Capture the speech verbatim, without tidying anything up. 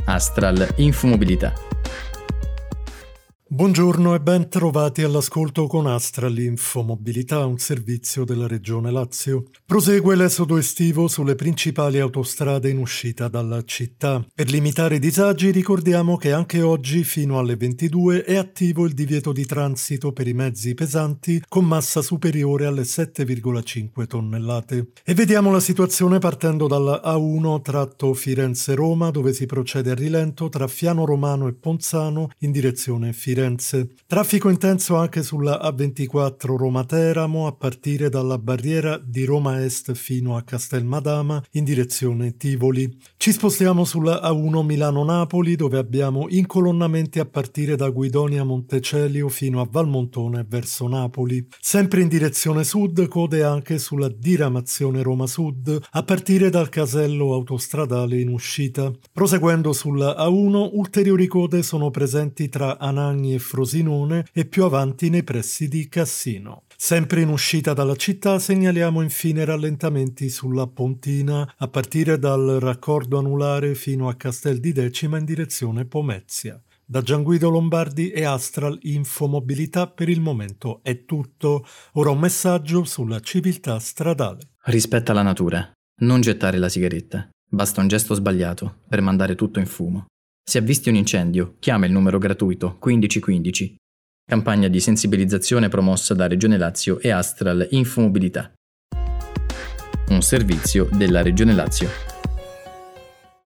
Astral Infomobilità. Buongiorno e ben trovati all'ascolto con Astral Infomobilità, un servizio della Regione Lazio. Prosegue l'esodo estivo sulle principali autostrade in uscita dalla città. Per limitare i disagi ricordiamo che anche oggi fino alle ventidue è attivo il divieto di transito per i mezzi pesanti con massa superiore alle sette virgola cinque tonnellate. E vediamo la situazione partendo dalla A uno tratto Firenze-Roma, dove si procede a rilento tra Fiano Romano e Ponzano in direzione Firenze. Traffico intenso anche sulla A ventiquattro Roma-Teramo a partire dalla barriera di Roma Est fino a Castelmadama in direzione Tivoli. Ci spostiamo sulla A uno Milano-Napoli, dove abbiamo incolonnamenti a partire da Guidonia Montecelio fino a Valmontone verso Napoli. Sempre in direzione sud, code anche sulla diramazione Roma Sud a partire dal casello autostradale in uscita. Proseguendo sulla A uno, ulteriori code sono presenti tra Anagni e Frosinone e più avanti nei pressi di Cassino. Sempre in uscita dalla città segnaliamo infine rallentamenti sulla Pontina a partire dal raccordo anulare fino a Castel di Decima in direzione Pomezia. Da Gianguido Lombardi e Astral Infomobilità per il momento è tutto. Ora un messaggio sulla civiltà stradale. Rispetta la natura. Non gettare la sigaretta. Basta un gesto sbagliato per mandare tutto in fumo. Se avvisti un incendio, chiama il numero gratuito quindici quindici. Campagna di sensibilizzazione promossa da Regione Lazio e Astral Infomobilità. Un servizio della Regione Lazio.